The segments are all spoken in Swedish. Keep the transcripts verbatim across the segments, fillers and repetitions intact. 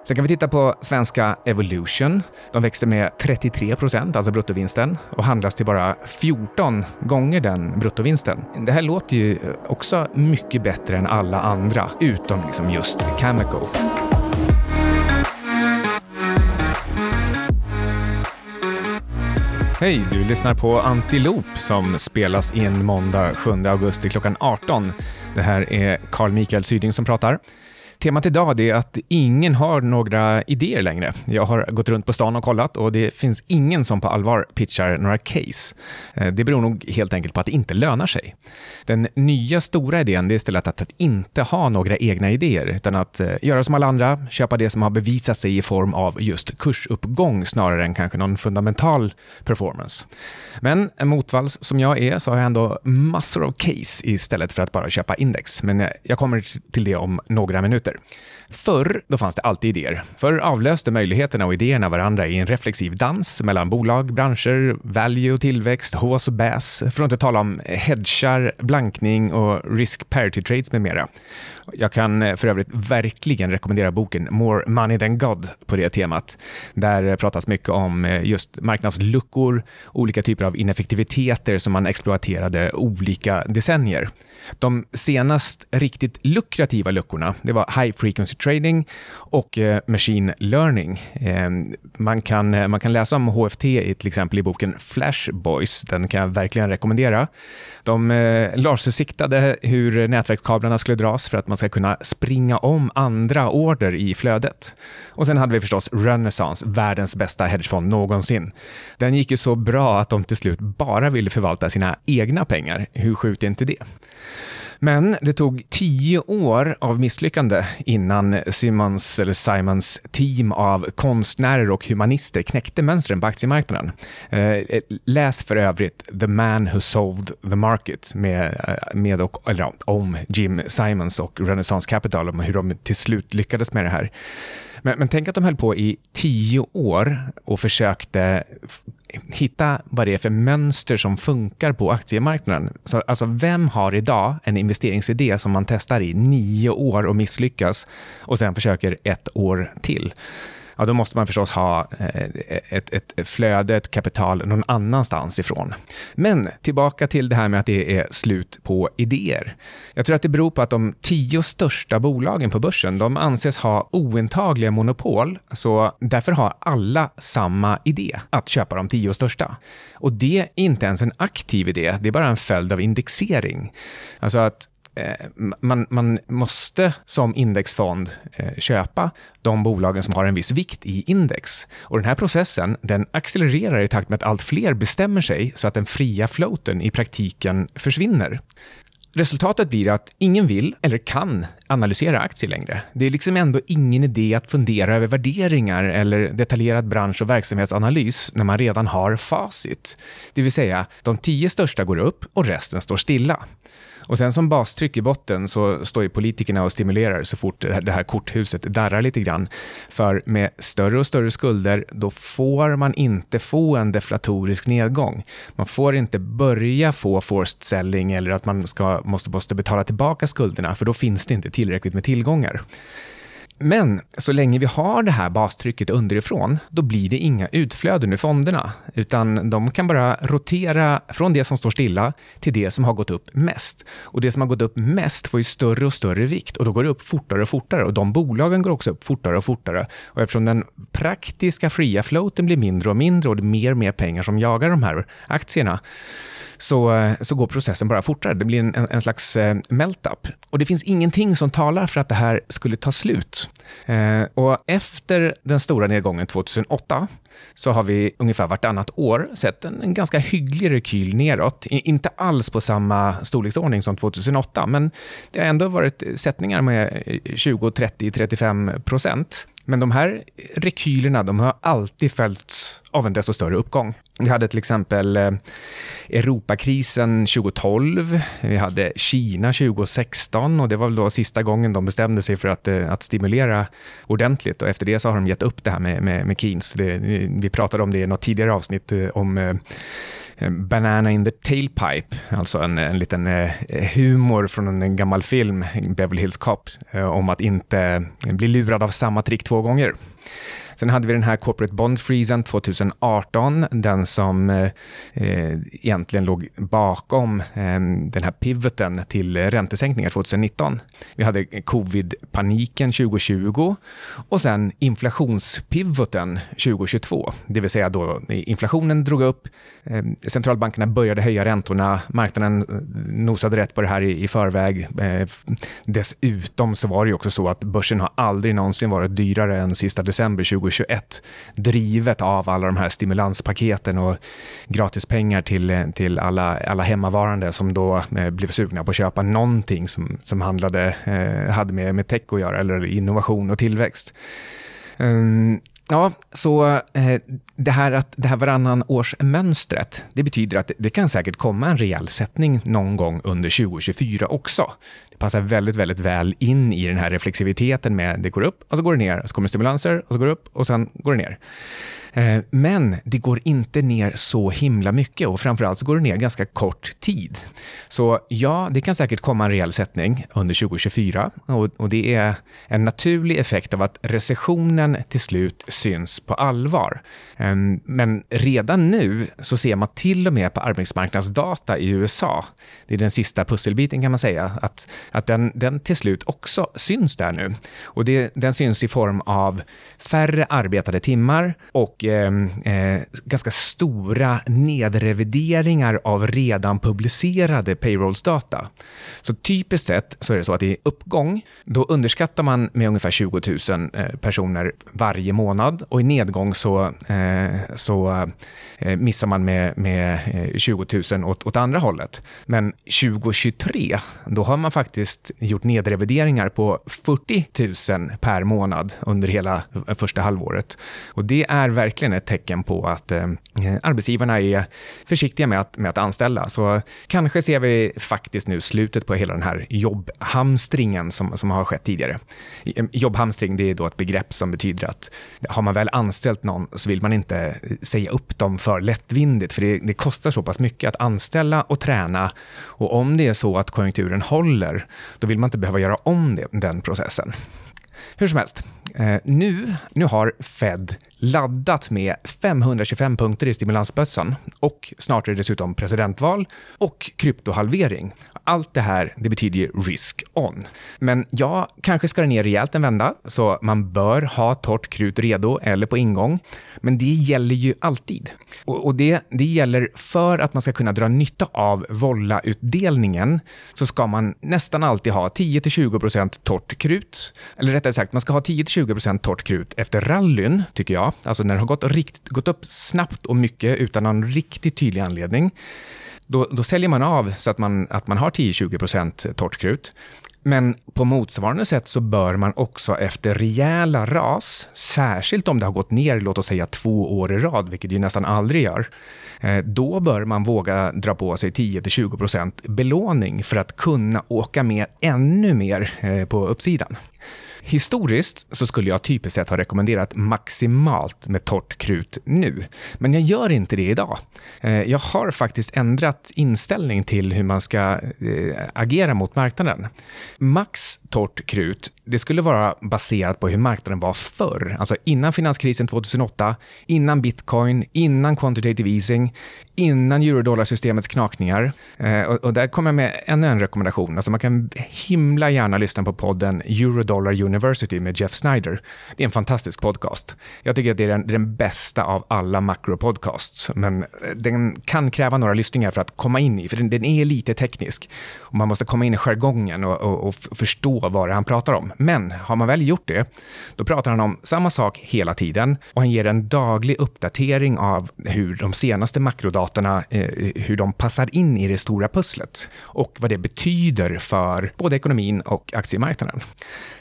Sen kan vi titta på svenska Evolution. De växte med trettiotre procent, alltså bruttovinsten, och handlas till bara fjorton gånger den bruttovinsten. Det här låter ju också mycket bättre än alla andra, utom liksom just Cameco. Hej, du lyssnar på Antilop som spelas in måndag sjunde augusti klockan arton. Det här är Carl Mikael Syding som pratar. Temat idag är att ingen har några idéer längre. Jag har gått runt på stan och kollat och det finns ingen som på allvar pitchar några case. Det beror nog helt enkelt på att det inte lönar sig. Den nya stora idén är istället att inte ha några egna idéer utan att göra som alla andra, köpa det som har bevisat sig i form av just kursuppgång snarare än kanske någon fundamental performance. Men en motvalls som jag är så har jag ändå massor av case istället för att bara köpa index. Men jag kommer till det om några minuter. Förr då fanns det alltid idéer. Förr avlöste möjligheterna och idéerna varandra i en reflexiv dans mellan bolag, branscher, value och tillväxt, H S och B A S, för att inte tala om hedgar, blankning och risk parity trades med mera. Jag kan för övrigt verkligen rekommendera boken More Money Than God på det temat. Där pratas mycket om just marknadsluckor, olika typer av ineffektiviteter som man exploaterade olika decennier. De senast riktigt lukrativa luckorna, det var high frequency trading och eh, machine learning. Eh, man, kan, man kan läsa om H F T i, till exempel i boken Flash Boys. Den kan jag verkligen rekommendera. De eh, lasersiktade hur nätverkskablarna skulle dras för att man ska kunna springa om andra order i flödet. Och sen hade vi förstås Renaissance, världens bästa hedgefond någonsin. Den gick ju så bra att de till slut bara ville förvalta sina egna pengar. Hur sjukt är inte det? Men det tog tio år av misslyckande innan Simons eller Simons team av konstnärer och humanister knäckte mönstren på aktiemarknaden. Eh, läs för övrigt The Man Who Solved the Market med, med och, eller, om Jim Simons och Renaissance Capital, om hur de till slut lyckades med det här. Men, men tänk att de höll på i tio år och försökte f- hitta vad det är för mönster som funkar på aktiemarknaden. Så, alltså vem har idag en investeringsidé som man testar i nio år och misslyckas och sen försöker ett år till? Ja, då måste man förstås ha ett, ett flöde, ett kapital någon annanstans ifrån. Men tillbaka till det här med att det är slut på idéer. Jag tror att det beror på att de tio största bolagen på börsen, de anses ha ointagliga monopol, så därför har alla samma idé, att köpa de tio största. Och det är inte ens en aktiv idé, det är bara en följd av indexering. Alltså att Man, man måste som indexfond eh, köpa de bolagen som har en viss vikt i index. Och den här processen, den accelererar i takt med att allt fler bestämmer sig så att den fria floaten i praktiken försvinner. Resultatet blir att ingen vill eller kan analysera aktier längre. Det är liksom ändå ingen idé att fundera över värderingar eller detaljerad bransch- och verksamhetsanalys när man redan har facit. Det vill säga, de tio största går upp och resten står stilla. Och sen som bastryck i botten så står ju politikerna och stimulerar så fort det här korthuset darrar lite grann. För med större och större skulder då får man inte få en deflatorisk nedgång. Man får inte börja få forced selling eller att man ska, måste, måste betala tillbaka skulderna, för då finns det inte tillräckligt med tillgångar. Men så länge vi har det här bastrycket underifrån, då blir det inga utflöden ur fonderna, utan de kan bara rotera från det som står stilla till det som har gått upp mest. Och det som har gått upp mest får ju större och större vikt, och då går det upp fortare och fortare, och de bolagen går också upp fortare och fortare. Och eftersom den praktiska fria floaten blir mindre och mindre och det är mer och mer pengar som jagar de här aktierna, Så, så går processen bara fortare. Det blir en, en, en slags eh, melt-up. Och det finns ingenting som talar för att det här skulle ta slut. Eh, och efter den stora nedgången tjugohundraåtta så har vi ungefär vartannat år sett en, en ganska hygglig rekyl neråt. I, inte alls på samma storleksordning som tjugohundraåtta, men det har ändå varit sättningar med tjugo, trettio, trettiofem procent. Men de här rekylerna, de har alltid följts av en desto större uppgång. Vi hade till exempel eh, Europakrisen tjugohundratolv, vi hade Kina tjugohundrasexton, och det var väl då sista gången de bestämde sig för att, eh, att stimulera ordentligt, och efter det så har de gett upp det här med, med, med Keynes. Det, vi pratade om det i något tidigare avsnitt eh, om eh, Banana in the tailpipe, alltså en, en liten eh, humor från en gammal film, Beverly Hills Cop, eh, om att inte bli lurad av samma trick två gånger. Sen hade vi den här Corporate Bond Freezen tjugoarton, den som eh, egentligen låg bakom eh, den här pivoten till räntesänkningar tjugonitton. Vi hade covid-paniken tjugotjugo och sen inflationspivoten tjugohundratjugotvå. Det vill säga då inflationen drog upp, eh, centralbankerna började höja räntorna, marknaden nosade rätt på det här i, i förväg. Eh, dessutom så var det ju också så att börsen har aldrig någonsin varit dyrare än sista december tjugohundratjugoett, drivet av alla de här stimulanspaketen och gratispengar till, till alla, alla hemmavarande som då eh, blev sugna på att köpa någonting som, som handlade, eh, hade med, med tech att göra eller innovation och tillväxt. Um, Ja, så eh, det här att det här varannan års mönstret, det betyder att det, det kan säkert komma en rejäl sättning någon gång under tjugohundratjugofyra också. Det passar väldigt, väldigt väl in i den här reflexiviteten med det går upp och så går det ner, så kommer stimulanser och så går det upp och sen går det ner. Men det går inte ner så himla mycket och framförallt så går det ner ganska kort tid. Så ja, det kan säkert komma en rejäl sättning under tjugohundratjugofyra och, och det är en naturlig effekt av att recessionen till slut syns på allvar. Men redan nu så ser man till och med på arbetsmarknadsdata i U S A, det är den sista pusselbiten kan man säga, att, att den, den till slut också syns där nu. Och det, den syns i form av färre arbetade timmar och eh, eh, ganska stora nedrevideringar av redan publicerade payrolls-data. Så typiskt sett så är det så att i uppgång, då underskattar man med ungefär tjugo tusen eh, personer varje månad och i nedgång så, eh, så eh, missar man med, med eh, tjugo tusen åt, åt andra hållet. Men tjugohundratjugotre, då har man faktiskt gjort nedrevideringar på fyrtio tusen per månad under hela första halvåret. Och det är verkligen ett tecken på att eh, arbetsgivarna är försiktiga med att, med att anställa. Så kanske ser vi faktiskt nu slutet på hela den här jobbhamstringen som, som har skett tidigare. Jobbhamstring, det är då ett begrepp som betyder att har man väl anställt någon så vill man inte säga upp dem för lättvindigt, för det, det kostar så pass mycket att anställa och träna, och om det är så att konjunkturen håller, då vill man inte behöva göra om det, den processen. Hur som helst, eh, nu, nu har Fed laddat med femhundratjugofem punkter i stimulansbössan och snart är det dessutom presidentval och kryptohalvering. Allt det här, det betyder ju risk on. Men ja, kanske ska det ner rejält en vända, så man bör ha torrt krut redo eller på ingång. Men det gäller ju alltid. Och, och det, det gäller för att man ska kunna dra nytta av volla-utdelningen, så ska man nästan alltid ha tio till tjugo procent torrt krut. Eller rättare sagt, man ska ha tio till tjugo procent torrt krut efter rallyn, tycker jag. Alltså när det har gått, rikt, gått upp snabbt och mycket utan någon riktigt tydlig anledning. Då, då säljer man av så att man, att man har tio till tjugo procent torrt krut. Men på motsvarande sätt så bör man också efter rejäla ras, särskilt om det har gått ner, låt oss säga två år i rad, vilket det ju nästan aldrig gör, då bör man våga dra på sig tio till tjugo procent belåning för att kunna åka med ännu mer på uppsidan. Historiskt så skulle jag typiskt sett ha rekommenderat maximalt med torrt krut nu. Men jag gör inte det idag. Jag har faktiskt ändrat inställning till hur man ska agera mot marknaden. Max torrt krut, det skulle vara baserat på hur marknaden var förr. Alltså innan finanskrisen tjugohundraåtta, innan bitcoin, innan quantitative easing, innan eurodollar-systemets knakningar. Och, och där kommer jag med ännu en rekommendation. Alltså man kan himla gärna lyssna på podden Eurodollar University med Jeff Snyder. Det är en fantastisk podcast. Jag tycker att det är den, den bästa av alla makropodcasts, men den kan kräva några lyssningar för att komma in i, för den, den är lite teknisk. Och man måste komma in i jargongen och, och, och förstå vad det han pratar om. Men har man väl gjort det, då pratar han om samma sak hela tiden och han ger en daglig uppdatering av hur de senaste makrodatorna, eh, hur de passar in i det stora pusslet och vad det betyder för både ekonomin och aktiemarknaden. Eh,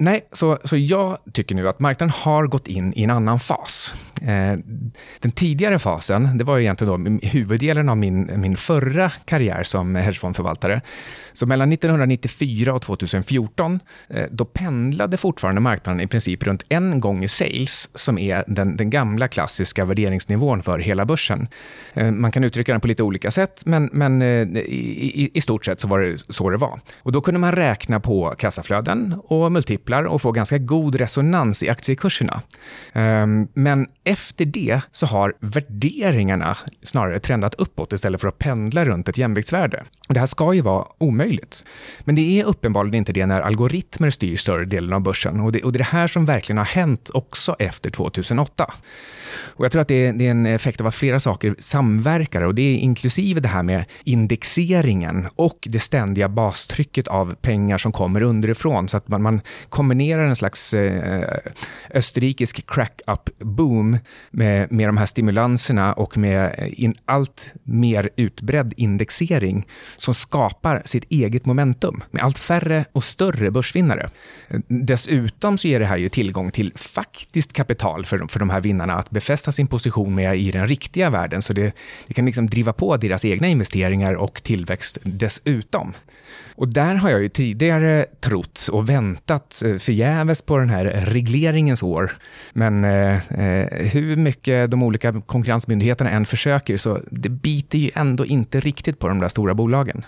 Nej, så, så jag tycker nu att marknaden har gått in i en annan fas. Eh, den tidigare fasen, det var ju egentligen då huvuddelen av min, min förra karriär som hedgefondförvaltare. Så mellan nittonhundranittiofyra och tjugohundrafjorton, eh, då pendlade fortfarande marknaden i princip runt en gång i sales, som är den, den gamla klassiska värderingsnivån för hela börsen. Eh, man kan uttrycka den på lite olika sätt, men, men eh, i, i, i stort sett så var det så det var. Och då kunde man räkna på kassaflöden och multiplar och få ganska god resonans i aktiekurserna. Eh, men efter det så har värderingarna snarare trendat uppåt istället för att pendla runt ett jämviktsvärde. Och det här ska ju vara omöjligt. Men det är uppenbarligen inte det när algoritmer styr större delen av börsen. Och det, och det är det här som verkligen har hänt också efter tjugohundraåtta. Och jag tror att det är, det är en effekt av att flera saker samverkar, och det är inklusive det här med indexeringen och det ständiga bastrycket av pengar som kommer underifrån, så att man, man kombinerar en slags eh, österrikisk crack-up-boom med, med de här stimulanserna och med in, allt mer utbredd indexering som skapar sitt eget momentum med allt färre och större börsvinnare. Dessutom så ger det här ju tillgång till faktiskt kapital för, för de här vinnarna att befästa sin position med i den riktiga världen, så det, det kan liksom driva på deras egna investeringar och tillväxt dessutom. Och där har jag ju tidigare trott och väntat förgäves på den här regleringens år. Men eh, hur mycket de olika konkurrensmyndigheterna än försöker, så det biter ju ändå inte riktigt på de där stora bolagen.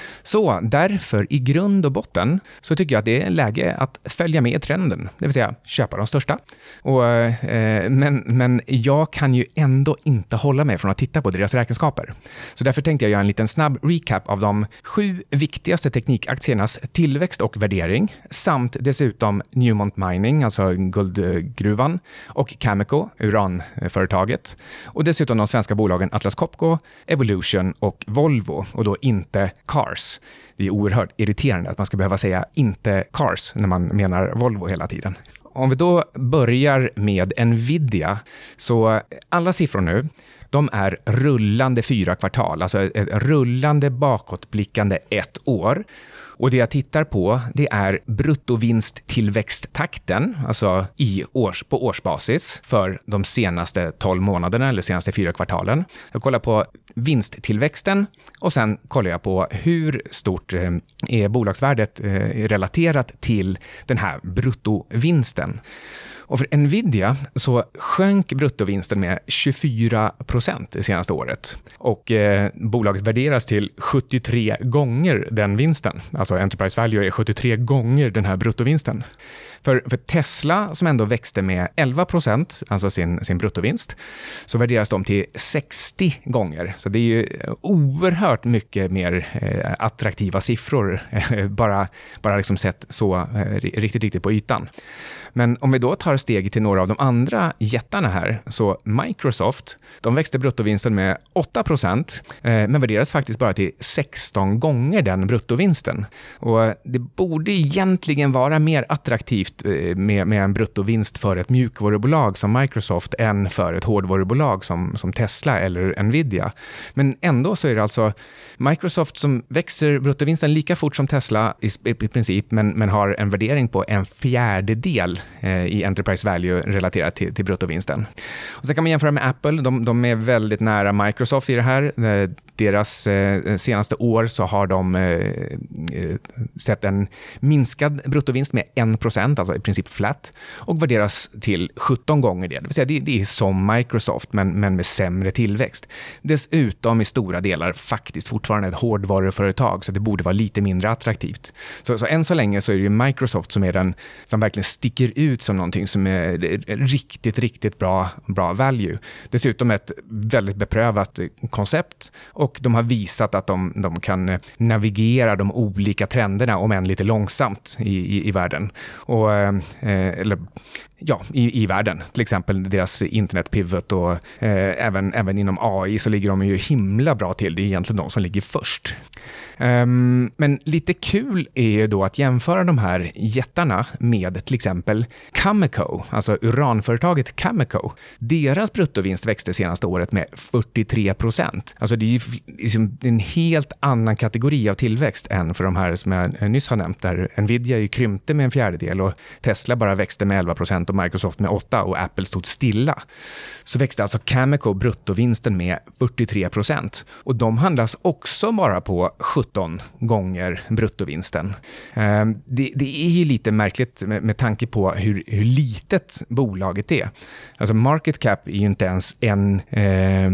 Så därför i grund och botten så tycker jag att det är läge att följa med trenden, det vill säga köpa de största. Och, eh, men, men jag kan ju ändå inte hålla mig från att titta på deras räkenskaper. Så därför tänkte jag göra en liten snabb recap av de sju viktigaste teknikaktiernas tillväxt och värdering, samt dessutom Newmont Mining, alltså guldgruvan, och Cameco, uranföretaget, och dessutom de svenska bolagen Atlas Copco, Evolution och Volvo, och då inte Cars. Det är oerhört irriterande att man ska behöva säga inte Cars när man menar Volvo hela tiden. Om vi då börjar med Nvidia, så alla siffror nu, de är rullande fyra kvartal, alltså ett rullande bakåtblickande ett år. Och det jag tittar på, det är bruttovinsttillväxttakten, alltså i års, på årsbasis för de senaste tolv månaderna eller senaste fyra kvartalen. Jag kollar på vinsttillväxten och sen kollar jag på hur stort är bolagsvärdet relaterat till den här bruttovinsten. Och för Nvidia så sjönk bruttovinsten med tjugofyra procent det senaste året. Och eh, bolaget värderas till sjuttiotre gånger den vinsten. Alltså enterprise value är sjuttiotre gånger den här bruttovinsten. För, för Tesla, som ändå växte med elva procent, alltså sin, sin bruttovinst, så värderas de till sextio gånger. Så det är ju oerhört mycket mer eh, attraktiva siffror, eh, bara, bara liksom sett så eh, riktigt, riktigt på ytan. Men om vi då tar steget till några av de andra jättarna här, så Microsoft, de växte bruttovinsten med åtta procent, eh, men värderas faktiskt bara till sexton gånger den bruttovinsten. Och det borde egentligen vara mer attraktivt med, med en bruttovinst för ett mjukvarubolag som Microsoft än för ett hårdvarubolag som, som Tesla eller Nvidia. Men ändå så är det alltså Microsoft som växer bruttovinsten lika fort som Tesla i, i princip, men, men har en värdering på en fjärdedel eh, i enterprise value relaterat till, till bruttovinsten. Och så kan man jämföra med Apple, de, de är väldigt nära Microsoft i det här. Eh, deras eh, senaste år så har de eh, sett en minskad bruttovinst med en procent, alltså i princip flat, och värderas till sjutton gånger det. Det vill säga det, det är som Microsoft, men, men med sämre tillväxt. Dessutom i stora delar faktiskt fortfarande ett hårdvaruföretag, så det borde vara lite mindre attraktivt. Så, så än så länge så är det ju Microsoft som är den som verkligen sticker ut som någonting som är riktigt, riktigt bra, bra value. Dessutom ett väldigt beprövat koncept, och de har visat att de, de kan navigera de olika trenderna, om än lite långsamt i, i, i världen. Och, eh, eller ja, i, i världen. Till exempel deras internetpivot och eh, även, även inom A I så ligger de ju himla bra till. Det är egentligen de som ligger först. Um, men lite kul är ju då att jämföra de här jättarna med till exempel Cameco, alltså uranföretaget Cameco. Deras bruttovinst växte senaste året med fyrtiotre procent. Alltså det är ju liksom en helt annan kategori av tillväxt än för de här som jag nyss har nämnt, där Nvidia ju krympte med en fjärdedel och Tesla bara växte med elva procent och Microsoft med åtta och Apple stod stilla. Så växte alltså Cameco bruttovinsten med fyrtiotre procent. Och de handlas också bara på sjutton gånger bruttovinsten. Det, det är ju lite märkligt med, med tanke på hur, hur litet bolaget är. Alltså market cap är ju inte ens en... Eh,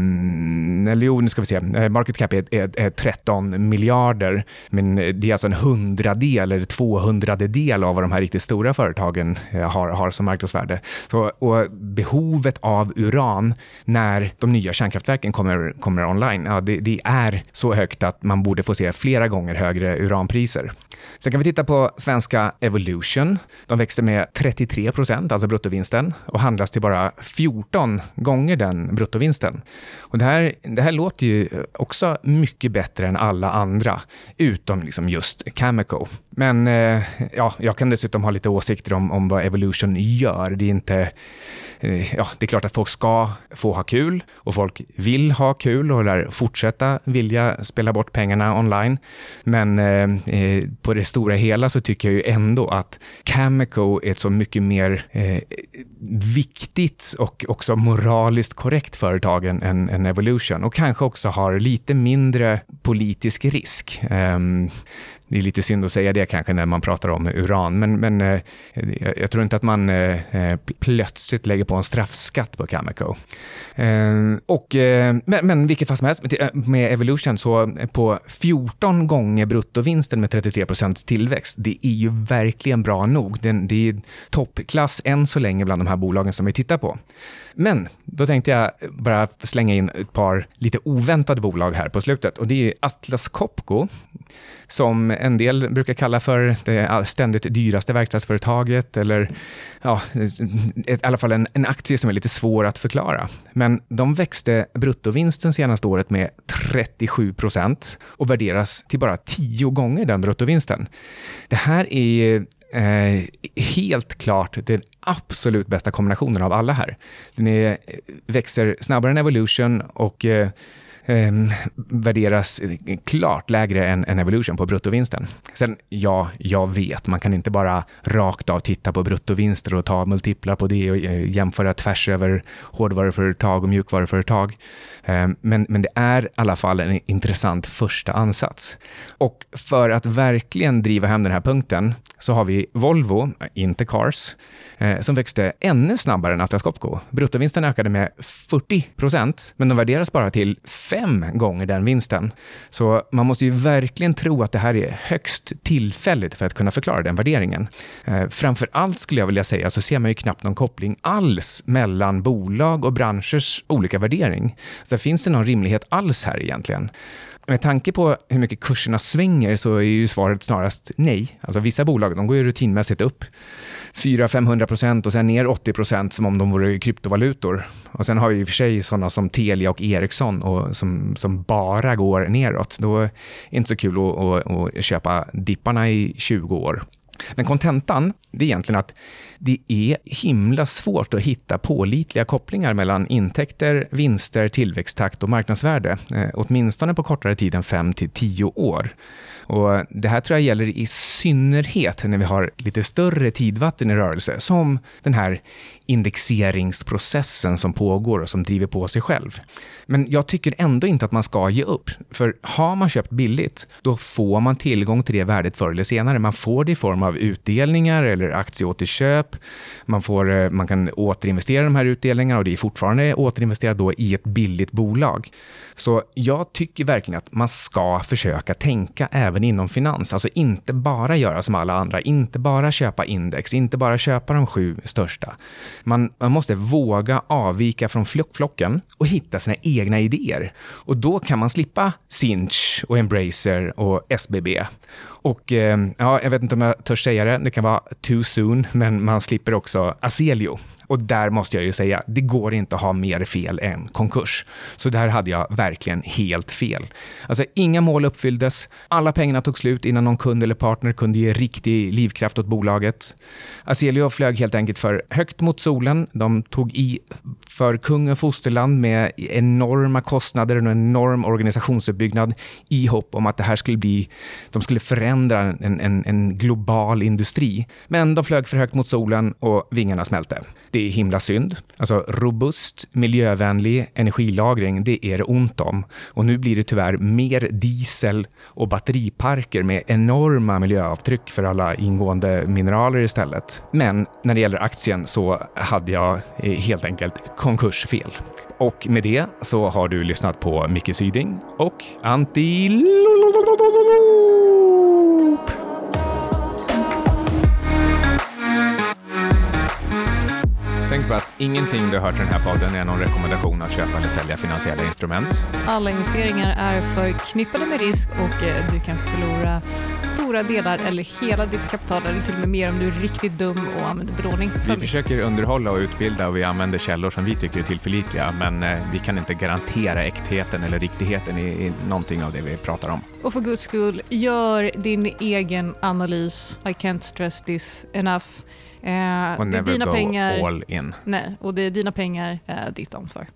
eller jo, nu ska vi se. Market cap är, är, är tretton miljarder. Men det är alltså en hundradel eller tvåhundradel av vad de här riktigt stora företagen har, har som marknadsvärde. Så, och behovet av uran när de nya kärnkraftverken kommer, kommer online, ja, det, det är så högt att man borde få se flera gånger högre uranpriser. Sen kan vi titta på svenska Evolution. De växte med trettiotre procent, alltså bruttovinsten, och handlas till bara fjorton gånger den bruttovinsten. Och det här, det här låter ju också mycket bättre än alla andra, utom liksom just Cameco. Men eh, ja, jag kan dessutom ha lite åsikter om, om vad Evolution gör. Det är inte... Ja, det är klart att folk ska få ha kul och folk vill ha kul och lär fortsätta vilja spela bort pengarna online. Men eh, på det stora hela så tycker jag ju ändå att Cameco är ett så mycket mer eh, viktigt och också moraliskt korrekt företag än, än, än Evolution, och kanske också har lite mindre politisk risk. Um, Det är lite synd att säga det kanske när man pratar om uran, men, men eh, jag tror inte att man eh, plötsligt lägger på en straffskatt på Cameco. Eh, och, eh, men, men vilket fast som helst, med Evolution så på fjorton gånger bruttovinsten med trettiotre procent tillväxt, det är ju verkligen bra nog. Det, det är toppklass än så länge bland de här bolagen som vi tittar på. Men då tänkte jag bara slänga in ett par lite oväntade bolag här på slutet, och det är Atlas Copco, som en del brukar kalla för det ständigt dyraste verkstadsföretaget, eller ja, i alla fall en, en aktie som är lite svår att förklara. Men de växte bruttovinsten senaste året med trettiosju procent och värderas till bara tio gånger den bruttovinsten. Det här är Eh, helt klart den absolut bästa kombinationen av alla här. Den är, växer snabbare än Evolution och eh, eh, värderas klart lägre än, än Evolution på bruttovinsten. Sen, ja, jag vet, man kan inte bara rakt av titta på bruttovinster och ta multiplar på det och eh, jämföra tvärs över hårdvaruföretag och mjukvaruföretag. Eh, men, men det är i alla fall en intressant första ansats. Och för att verkligen driva hem den här punkten så har vi Volvo, inte Cars, eh, som växte ännu snabbare än Atlas Copco. Bruttovinsten ökade med fyrtio procent, men de värderas bara till fem gånger den vinsten. Så man måste ju verkligen tro att det här är högst tillfälligt för att kunna förklara den värderingen. Eh, framför allt skulle jag vilja säga så ser man ju knappt någon koppling alls mellan bolag och branschers olika värdering. Så finns det någon rimlighet alls här egentligen? Med tanke på hur mycket kurserna svänger så är ju svaret snarast nej. Alltså vissa bolag, de går ju rutinmässigt upp fyra till femhundra procent och sen ner åttio procent som om de vore kryptovalutor. Och sen har vi i och för sig sådana som Telia och Ericsson och som, som bara går neråt. Då är det inte så kul att, att, att köpa dipparna i tjugo år. Men kontentan, det är egentligen att det är himla svårt att hitta pålitliga kopplingar mellan intäkter, vinster, tillväxttakt och marknadsvärde, eh, åtminstone på kortare tid än fem till tio år. Och det här tror jag gäller i synnerhet när vi har lite större tidvatten i rörelse, som den här indexeringsprocessen som pågår och som driver på sig själv. Men jag tycker ändå inte att man ska ge upp. För har man köpt billigt, då får man tillgång till det värdet förr eller senare. Man får det i form av utdelningar eller aktieåterköp. Man, får, man kan återinvestera de här utdelningarna och det är fortfarande återinvesterat då i ett billigt bolag. Så jag tycker verkligen att man ska försöka tänka även inom finans. Alltså inte bara göra som alla andra, inte bara köpa index, inte bara köpa de sju största. Man, man måste våga avvika från flocken och hitta sina egna idéer. Och då kan man slippa Sinch och Embracer och S B B. Och eh, ja, jag vet inte om jag törs säga det, det kan vara too soon, men man slipper också Azelio. Och där måste jag ju säga, det går inte att ha mer fel än konkurs. Så där hade jag verkligen helt fel. Alltså inga mål uppfylldes, alla pengarna tog slut innan någon kund eller partner kunde ge riktig livskraft åt bolaget. Azelio flög helt enkelt för högt mot solen. De tog i för kung och fosterland med enorma kostnader och en enorm organisationsuppbyggnad i hopp om att det här skulle bli, de skulle förändra en, en, en global industri. Men de flög för högt mot solen och vingarna smälte. Det är himla synd. Alltså robust, miljövänlig energilagring, det är det ont om. Och nu blir det tyvärr mer diesel och batteriparker med enorma miljöavtryck för alla ingående mineraler istället. Men när det gäller aktien så hade jag helt enkelt konkursfel. Och med det så har du lyssnat på Micke Syding och Antiloop. Tänk på att ingenting du har hört i den här podden är någon rekommendation att köpa eller sälja finansiella instrument. Alla investeringar är förknippade med risk och du kan förlora stora delar eller hela ditt kapital eller till och med mer om du är riktigt dum och använder belåning. Vi försöker underhålla och utbilda och vi använder källor som vi tycker är tillförlitliga, men vi kan inte garantera äktheten eller riktigheten i, i någonting av det vi pratar om. Och för guds skull, gör din egen analys. I can't stress this enough. Eh, Och det är never dina go pengar, all in. Nej, och det är dina pengar, eh, ditt ansvar.